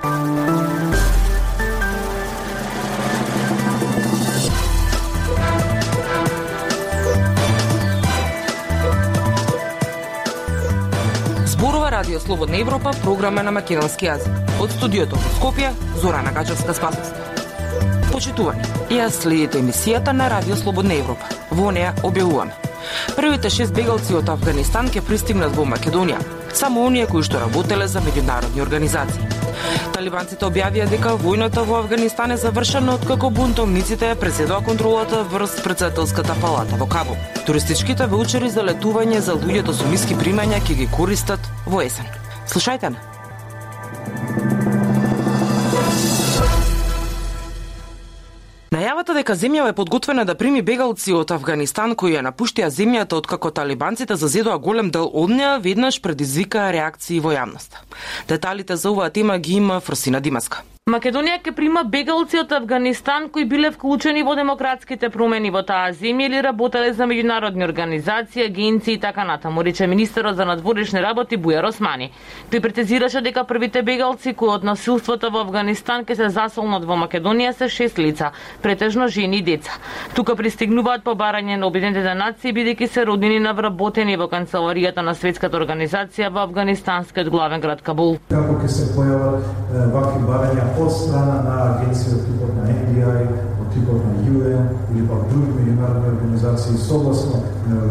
Зборува Радио Слободна Европа, програма на македонски јазик. Од студиото во Скопје, Зорана Гачевска-Спасовска. Почитувани, ја следите емисијата на Радио Слободна Европа. Во неја објавуваме. Првите 6 бегалци од Авганистан ќе пристигнат во Македонија, само оние кои што работеле за меѓународни организации. Талибанците објавија дека војната во Авганистан е завршена откако бунтовниците преседоа контролата врз претседателската палата во Кабул. Туристичките ваучери за летување за луѓето со ниски примања ќе ги користат во есен. Слушајте на. Најавата дека земјава е подготвена да прими бегалци од Авганистан кои ја напуштија земјата откако талибанците зазедоа голем дел од неа, веднаш предизвика реакции во јавноста. Деталите за оваа тема ги има Фросина Димаска. Македонија ќе прима бегалци од Авганистан кои биле вклучени во демократските промени во таа земја или работеле за меѓународни организации, агенции и така натаму, рече министерот за надворешни работи Бујар Османи. Тој претезираше дека првите бегалци кои од насилството во Авганистан ќе се заселнат во Македонија се 6 лица, претежно жени и деца. Тука пристигнуваат по барање на Обединетите нации бидејќи се родени на вработени во канцеларијата на Светската организација во афганистанскиот главен град Кабул. Како ќе се појават вакви барања од страна на агенции од типот на NDI, од типот на UN или пак други меѓународни организации согласно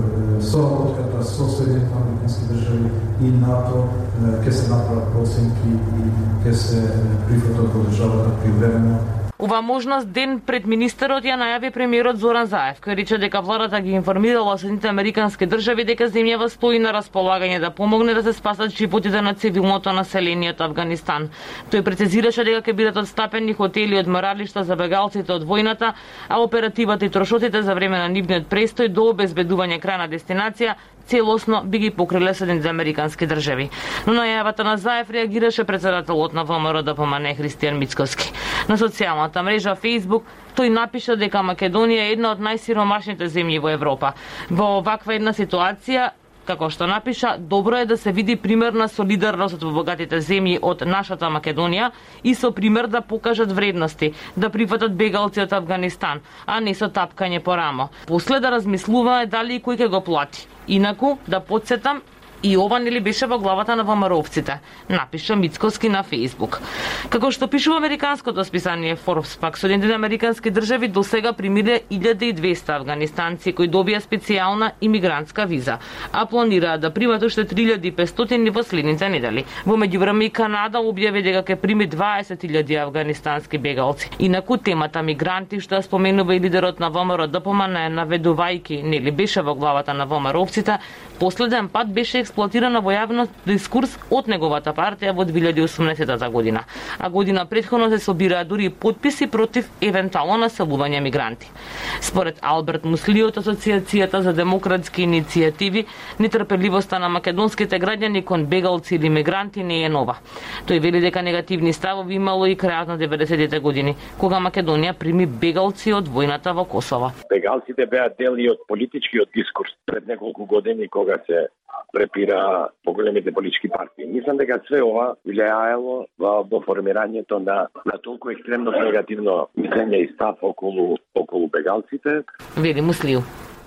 соработката со Соединетите американски држави и НАТО ќе се направат проценки и ќе се прифатат во државата привремено. Ова можност ден пред министерот ја најави премиерот Зоран Заев, кој рече дека владата ги информирала Соединетите американски држави дека земјава стои на располагање да помогне да се спасат животите на цивилното население од Авганистан. Тој прецизираше дека ќе бидат отстапени хотели и одморалишта за бегалците од војната, а оперативата и трошоците за време на нивниот престој до обезбедување крајна дестинација целосно би ги покриле Соединетите американски држави. Но најавата на Заев реагираше председателот на ВМРО ДПМН Христијан Мицкоски. На социјалната мрежа Facebook тој напиша дека Македонија е една од најсиромашните земји во Европа. Во оваква една ситуација, како што напиша, добро е да се види пример на солидарност во богатите земји од нашата Македонија и со пример да покажат вредности, да прифатат бегалци од Авганистан, а не со тапкање по рамо. После да размислува дали и кој ќе го плати. Инаку, да подсетам, и ова нели беше во главата на ВМРО-овците, напиша Мицкоски на Facebook. Како што пишува американското списание Forbes, пак Соединетите американски држави досега примиле 1200 афганистанци кои добија специјална имигрантска виза, а планираат да примат уште 3500 во следните недели. Во меѓувреме и Канада објави дека ќе прими 20.000 афганистански бегалци. Инаку темата мигранти, што ја споменува и лидерот на ВМРО ДПМН, наведувајќи нели беше во главата на ВМРО-овците, последен пат беше експлоатирана во јавен дискурс од неговата партија во 2018 година. А година претходно се собираа дури потписи против евентуално населување мигранти. Според Алберт Мусли од Асоциацијата за демократски иницијативи, нетрпеливоста на македонските граѓани кон бегалци или мигранти не е нова. Тој вели дека негативни ставови имало и крајот на 90-те години, кога Македонија прими бегалци од војната во Косово. Бегалците беа дел и од политичкиот дискурс пред неколку години кога се препира по големите политички партии. Мислам дека све ова влијаело во формирањето на толку екстремно негативно мислење и став околу бегалците. Вели Муслију.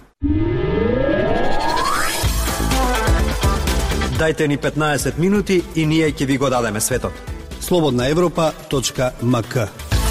Дајте ни 15 минути и ние ќе ви го дадеме светот. slobodnaevropa.mk.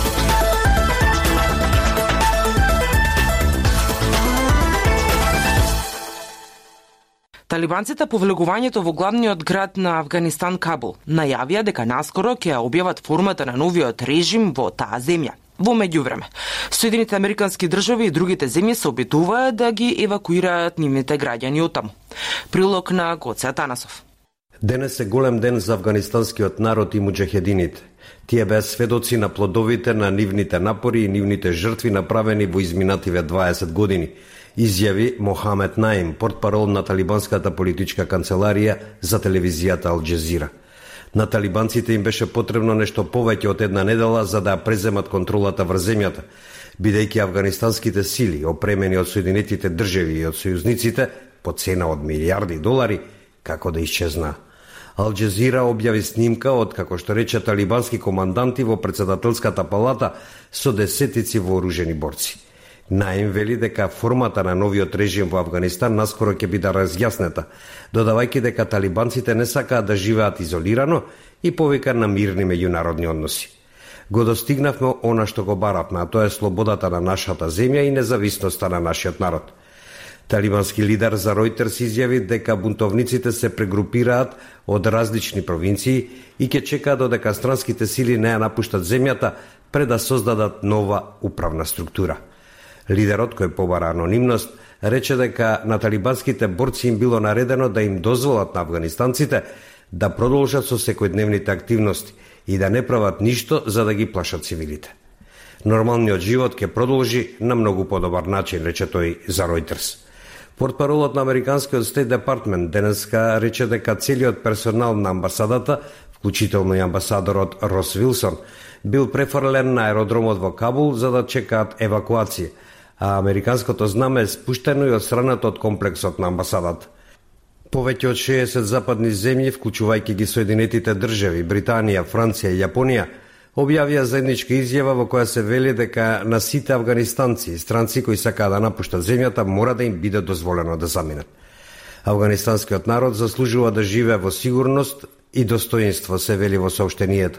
Талибанците по влегувањето во главниот град на Авганистан Кабул најавија дека наскоро ќе објават формата на новиот режим во таа земја. Во меѓувреме, Соединетите американски држави и другите земји се обидуваат да ги евакуираат нивните граѓани оттаму. Прилог на Гоце Атанасов. Денес е голем ден за афганистанскиот народ и муџахедините. Тие беа сведоци на плодовите на нивните напори и нивните жртви направени во изминативе 20 години, изјави Мохамед Наим, портпарол на талибанската политичка канцеларија за телевизијата Ал Џезира. На талибанците им беше потребно нешто повеќе од една недела за да преземат контролата врз земјата, бидејќи афганистанските сили, опремени од Соединетите држави и од сојузниците, по цена од милиарди долари, како да исчезна. Ал Джазира објави снимка од, како што рече, талибански команданти во председателската палата со десетици вооружени борци. Наим вели дека формата на новиот режим во Авганистан наскоро ќе биде разјаснета, додавајќи дека талибанците не сакаат да живеат изолирано и повика на мирни меѓународни односи. Го достигнавме она што го баравме, а тоа е слободата на нашата земја и независноста на нашиот народ. Талибански лидер за Reuters изјави дека бунтовниците се прегрупираат од различни провинции и ќе чекаат додека странските сили не ја напуштат земјата пред да создадат нова управна структура. Лидерот, кој побара анонимност, рече дека на талибанските борци им било наредено да им дозволат на афганистанците да продолжат со секојдневните активности и да не прават ништо за да ги плашат цивилите. Нормалниот живот ќе продолжи на многу подобар начин, рече тој за Reuters. Портпаролот на Американскиот Стейт Департмент денеска рече дека целиот персонал на амбасадата, вклучително и амбасадорот Рос Вилсон, бил префрлен на аеродромот во Кабул за да чекаат евакуација, а американското знаме е спуштено и одстранато од комплексот на амбасадата. Повеќе од 60 западни земји, вклучувајќи ги Соединетите држави, Британија, Франција и Јапонија, објавија заедничка изјава во која се вели дека на сите афганистанци и странци кои сакаат да напуштат земјата мора да им биде дозволено да заминат. Афганистанскиот народ заслужува да живее во сигурност и достоинство, се вели во соопштенијето.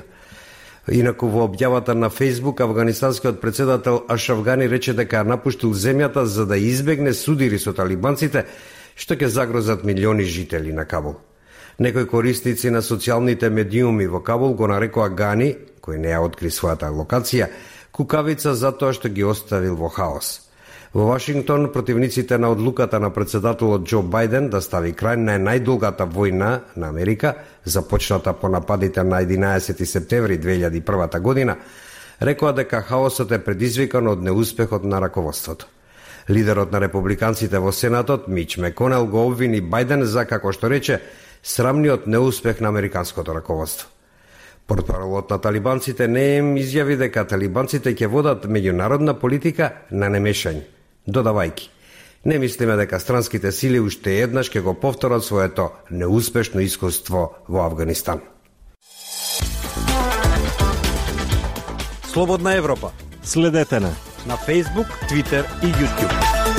Инаку во објавата на Фейсбук, афганистанскиот председател Ашраф Гани рече дека напуштил земјата за да избегне судири со талибанците, што ќе загрозат милиони жители на Кабул. Некои корисници на социјалните медиуми во Кабул го нарекоа Гани, кој не ја откри својата локација, кукавица затоа што ги оставил во хаос. Во Вашингтон, противниците на одлуката на председателот Џо Бајден да стави крај на најдолгата војна на Америка, започната по нападите на 11 септември 2001 година, рекоа дека хаосот е предизвикан од неуспехот на раководството. Лидерот на републиканците во Сенатот, Мич Меконел, го обвини Бајден за, како што рече, срамниот неуспех на американското раководство. Портпаролот на талибанците не им изјави дека талибанците ќе водат меѓународна политика на немешање, додавајки: не мислиме дека странските сили уште еднаш ќе го повторат своето неуспешно искуство во Авганистан. Слободна Европа. Следете на Facebook, Twitter и YouTube.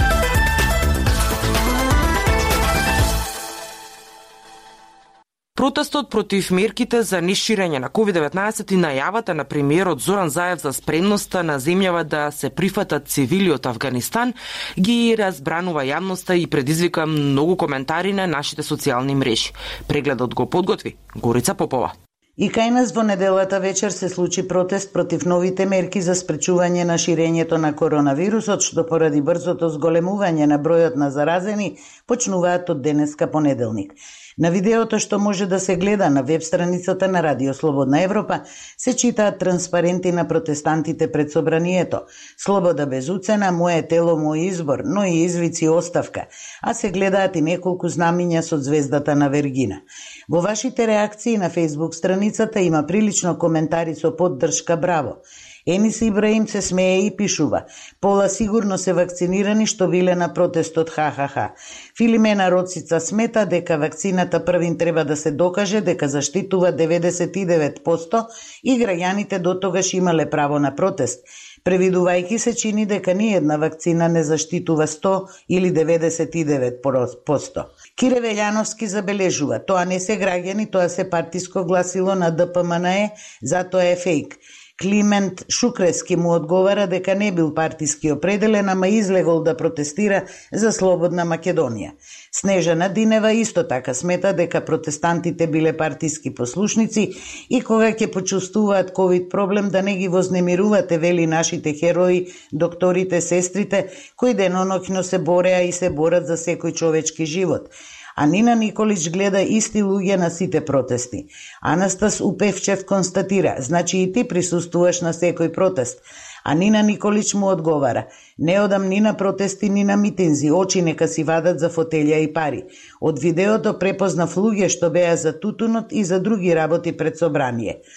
Протестот против мерките за неширење на COVID-19 и најавата на премиерот Зоран Заев за спремноста на земјава да се прифатат цивили од Авганистан ги разбранува јавноста и предизвика многу коментари на нашите социјални мрежи. Прегледот го подготви Горица Попова. И кај нас во неделата вечер се случи протест против новите мерки за спречување на ширењето на коронавирусот, што поради брзото зголемување на бројот на заразени почнуваат од денеска понеделник. На видеото што може да се гледа на веб страницата на Радио Слободна Европа се читаат транспаренти на протестантите пред собранието: "Слобода без уцена, моје тело, мој избор", но и извици оставка, а се гледаат и неколку знамиња со звездата на Вергина. Во вашите реакции на Facebook страницата има прилично коментари со поддршка браво. Енис Ибраим се смее и пишува: "Пола сигурно се вакцинирани што биле на протестот, ха-ха-ха." Филимена Роцица смета дека вакцината првин треба да се докаже дека заштитува 99% и граѓаните дотогаш имале право на протест. Превидувајќи се чини дека ни една вакцина не заштитува 100 или 99%. Кире Велјановски забележува: "Тоа не се граѓани, тоа се партиско гласило на ДПМНЕ, затоа е фейк." Климент Шукрески му одговара дека не бил партиски определен, ама излегол да протестира за слободна Македонија. Снежана Динева исто така смета дека протестантите биле партиски послушници и кога ќе почувствуваат ковид проблем да не ги вознемирувате, вели нашите херои, докторите, сестрите, кои деноноќно се бореа и се борат за секој човечки живот. А Нина Николич гледа исти луѓе на сите протести. Анастас Упевчев констатира: "Значи и ти присуствуваш на секој протест." А Нина Николич му одговара: "Не одам ни на протести, ни на митинзи, очи нека си вадат за фотелја и пари." Од видеото препознав луѓе што беа за тутунот и за други работи пред собрание.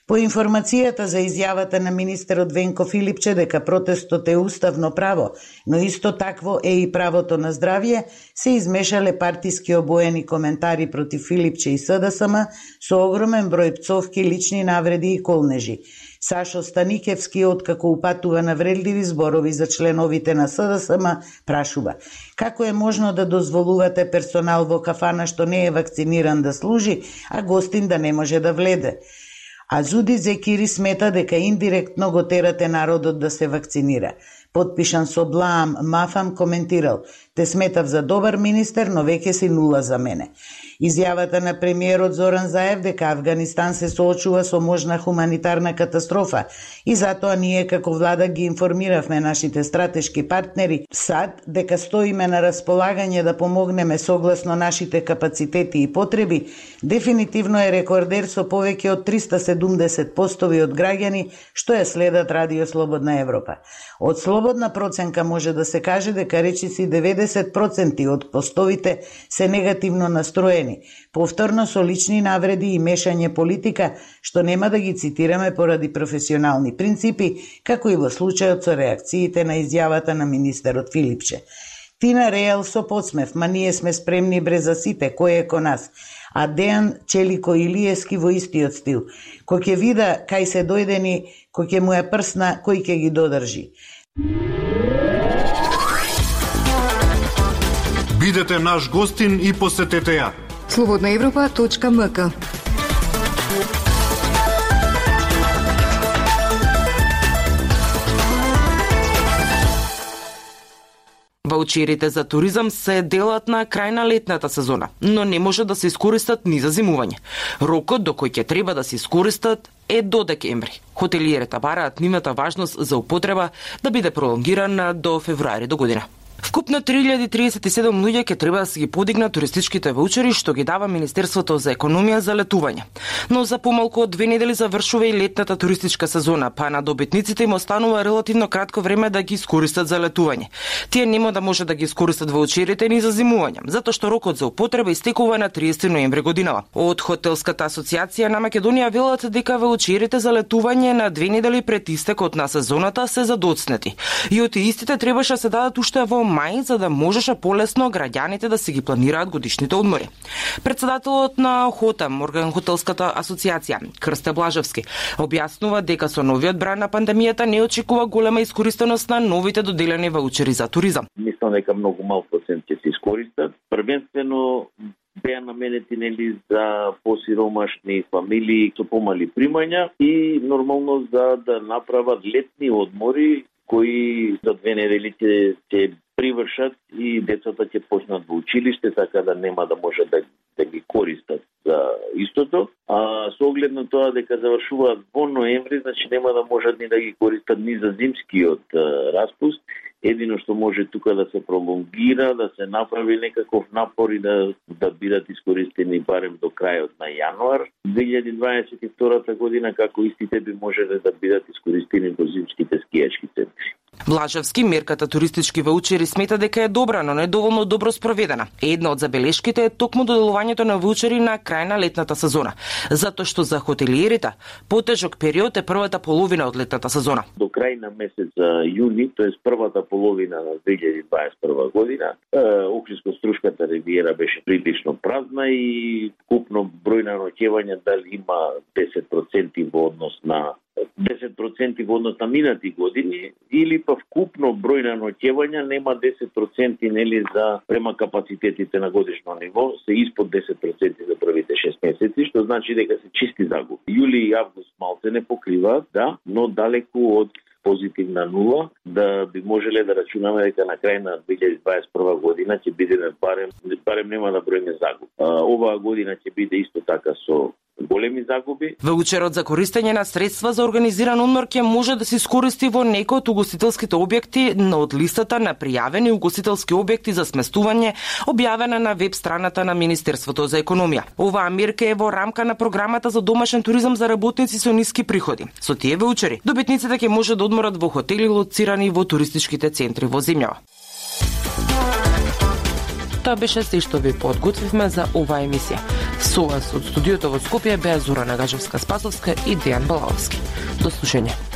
По информацијата за изјавата на министерот Венко Филипче дека протестот е уставно право, но исто такво е и правото на здравје, се измешале партиски обоени коментари против Филипче и СДСМ со огромен број пцовки, лични навреди и колнежи. Сашо Станикевски, откако упатува навредливи зборови за членовите на СДСМ, прашува: како е можно да дозволувате персонал во кафана што не е вакциниран да служи, а гостин да не може да влезе? А Зуди Зекири смета дека индиректно го терате народот да се вакцинира. Подпишан со Блаам Мафам коментирал: те сметав за добар министер, но веќе си нула за мене. Изјавата на премиерот Зоран Заев дека Авганистан се соочува со можна хуманитарна катастрофа и затоа ние како влада ги информиравме нашите стратешки партнери САД дека стоиме на располагање да помогнеме согласно нашите капацитети и потреби, дефинитивно е рекордер со повеќе од 370 постови од граѓани што ја следат Радио Слободна Европа. Од слободна проценка може да се каже дека речиси 90% од постовите се негативно настроени, повторно со лични навреди и мешање политика, што нема да ги цитираме поради професионални принципи, како и во случајот со реакциите на изјавата на министерот Филипче. Тина Реал со подсмев: ма ние сме спремни бреза сите, кој е ко нас? А Дејан Челико Илиевски во истиот стил: кој ќе вида кај се дојдени, кој ќе му ја прсна, кој ќе ги додржи. Бидете наш гостин и посетете ја slobodnaevropa.mk. Ваучерите за туризам се делат на крај на летната сезона, но не може да се искористат ни за зимување. Рокот до кој ќе треба да се искористат е до декември. Хотелиерите бараат нивната важност за употреба да биде пролонгирана до февруари до година. Вкупно 3037 луѓе ќе треба да се ги подигнат туристичките ваучери што ги дава Министерството за економија за летување. Но за помалку од 2 недели завршува и летната туристичка сезона, па на добитниците им останува релативно кратко време да ги искористат за летување. Тие нема да може да ги искористат ваучерите ни за зимување, затоа што рокот за употреба истекува на 30 ноември годинава. Од Хотелската асоциација на Македонија велат дека ваучерите за летување на 2 недели пред истекот на сезоната се задоцнети и од истите требаше да се дадат уште во мај, за да можеше полесно граѓаните да си ги планираат годишните одмори. Председателот на ХОТАМ, Хотелската асоциација, Крсте Блажевски, објаснува дека со новиот брај на пандемијата не очекува голема искористеност на новите доделени ваучери за туризам. Мислам дека многу мал процент ќе се искористат. Првенствено беа наменети нели за посиромашни фамилии со помали примања и нормално за да направат летни одмори кои за 2 недели ќе привршат и децата ќе почнат во училиште, така да нема да може да ги користат за истото. А со оглед на тоа дека завршуваат во ноември, значи нема да можат ни да ги користат ни за зимскиот распуст. Едино што може тука да се пролонгира, да се направи некаков напор и да бидат искористени барем до крајот на јануар 2022 година, како истите би можеле да бидат искористени до зимските скијачки центри. Блажевски мерката туристички ваучери смета дека е добра, но не доволно добро спроведена. Една од забелешките е токму доделувањето на ваучери на крај на летната сезона, затоа што за хотелиерите потежок период е првата половина од летната сезона. До крај на месец јуни, тоест првата половина на 2021 година, Охридско-Струшката ривиера беше прилично празна и купно број на ноќевања дали има 10% во однос на 10% во однос на минати години или па вкупно број на ноќевања нема 10% нели за према капацитетите на годишно ниво се испод 10% за првите 6 месеци, што значи дека се чисти загуби. Јули и август малце не покриваат, да, но далеку од позитивна нула, да би можеле да рачунаме дека на крај на 2021 година ќе бидеме барем нема да броиме загуби. Оваа година ќе биде исто така со големи загуби. Ваучерот за користење на средства за организиран одмор ќе може да се искористи во некој од угостителските објекти од листата на пријавени угостителски објекти за сместување, објавена на веб страната на Министерството за економија. Оваа мерка е во рамка на програмата за домашен туризам за работници со ниски приходи. Со тие ваучери, добитниците ќе може да одморат во хотели лоцирани во туристичките центри во земјава. Тоа беше се што ви подготвивме за оваа емисија. Со вас од студиото во Скопје беа Зорана Гачевска-Спасовска и Дејан Балаловски. До слушање.